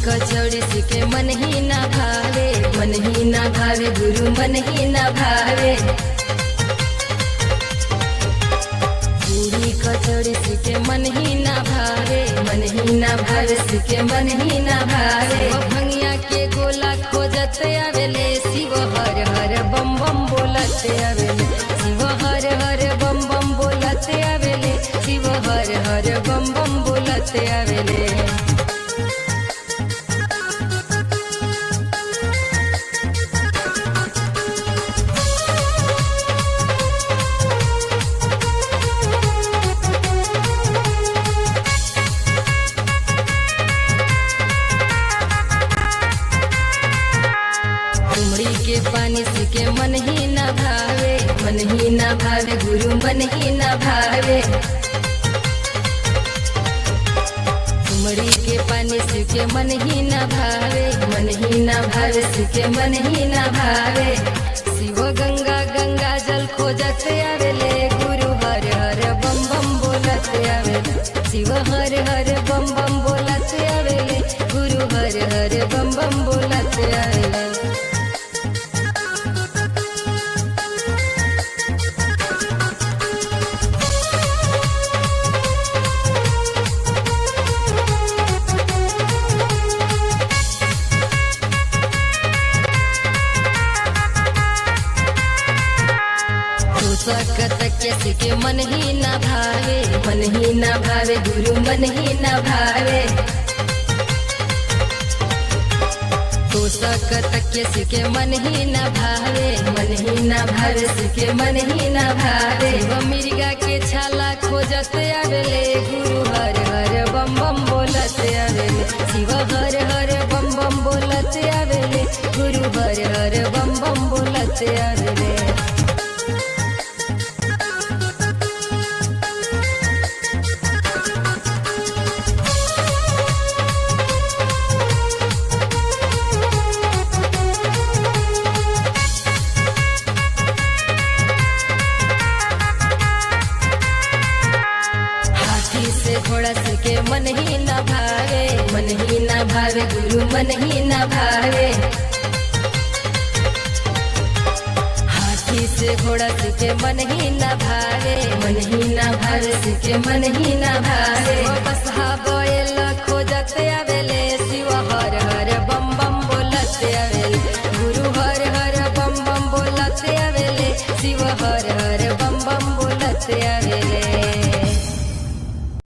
कचौड़ी सीखे मन ही ना भावे, मन ही ना भावे गुरु मन ही ना भावे। पूरी कचौड़ी सीखे मन ही ना भावे, मन ही ना भावे सीखे मन ही ना भावे। भंगिया के गोला खोजत आवेले, शिव हर हर बम बम बोलत आवेले, शिव हर हर बम बम बोलत आवेले, शिव हर हर बम बम बोलत आवेले। उमड़ी के पानी सीखे मन ही ना भावे, मन ही ना भावे गुरु मन ही ना भावे। उमड़ी के पानी सीखे मन ही ना भावे, मन ही ना भावे सीखे मन ही ना भावे। शिव गंगा गंगा जल खोजत आवेले, गुरु हर हर बम बम बोलत आवेले, शिव हर हर बम बम बोलत आवेले, गुरु हर हर बम बम बोलत आवेले। सकत के सीखे मन ही ना भावे, मन ही ना भावे गुरु मन ही ना भावे। तो सकत के सीखे मन ही ना भावे, मन ही ना भावे सीखे मन ही ना भावे। वो मिर्गा के छाला खोजत आवेले, गुरु हर हर बम बम बोलत आवेले, शिव हर हर बम बम बोलत आवेले, गुरु हर हर बम बम बोलत आवेले। घोड़ा सीखे मन ही ना भावे, मन ही ना भावे गुरु मन ही ना भावे। हाथी से घोड़ा सीखे मन ही ना भावे, मन ही ना भावे सीखे मन ही ना भावे। बसहा बैल खोजत आवेले, शिव हर हर बम बम बोलत आवेले, गुरु हर हर बम बम बोलत आवेले, शिव हर हर बम बम बोलत आवेले।